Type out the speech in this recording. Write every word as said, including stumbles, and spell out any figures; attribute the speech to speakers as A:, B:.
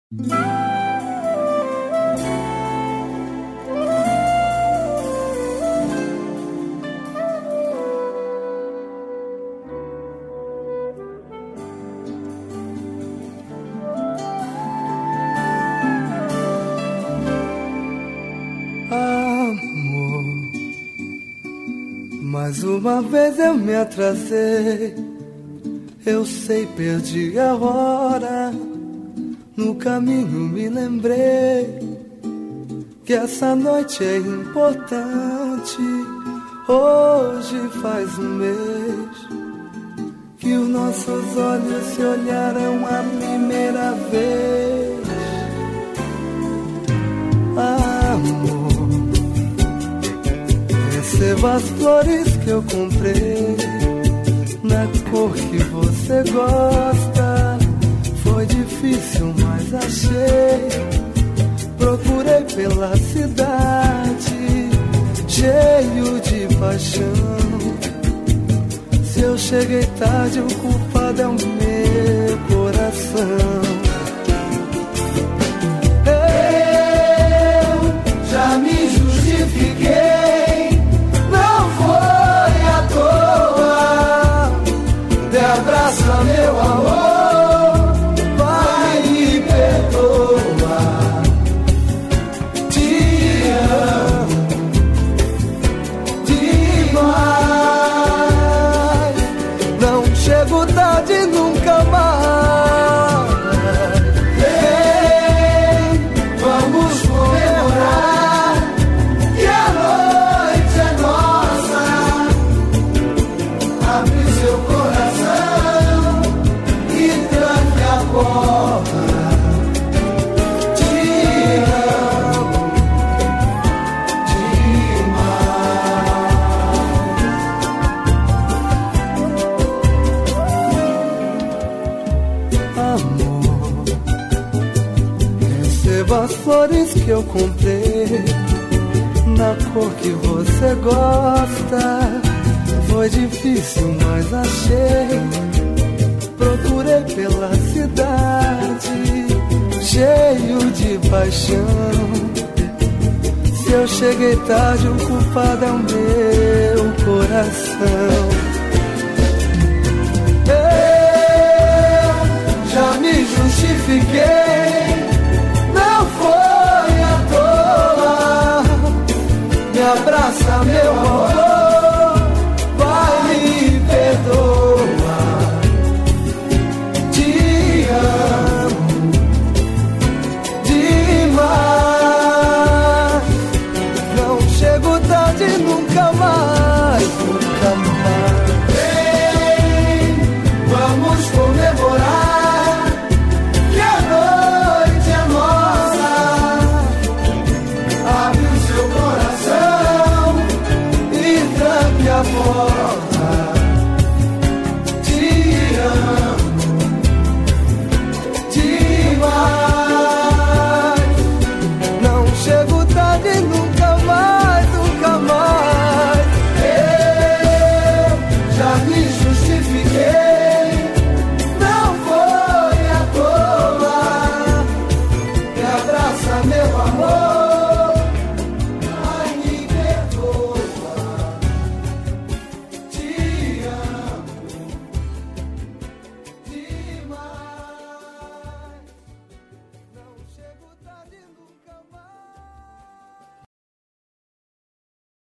A: Mais uma vez eu me atrasei, eu sei, perdi a hora. No caminho me lembrei que essa noite é importante. Hoje faz um mês que os nossos olhos se olharam a primeira vez. Amor, receba as flores que eu comprei na cor que você gosta. Foi difícil, mas achei. Procurei pela cidade, cheio de paixão. Se eu cheguei tarde, o culpado é o meu coração. Eu já me justifiquei, não foi à toa. Dê abraço a meu amor, vai me perdoa. Te amo demais, não chego tarde nunca mais. Vem, vamos comemorar que a noite é nossa. Abre seu coração e tranque a porta. Te amo demais. Amor, receba as flores que eu comprei na cor que você gosta. Foi difícil, mas achei. Procurei pela cidade, cheio de paixão. Se eu cheguei tarde, o culpado é o meu coração. Eu já me justifiquei,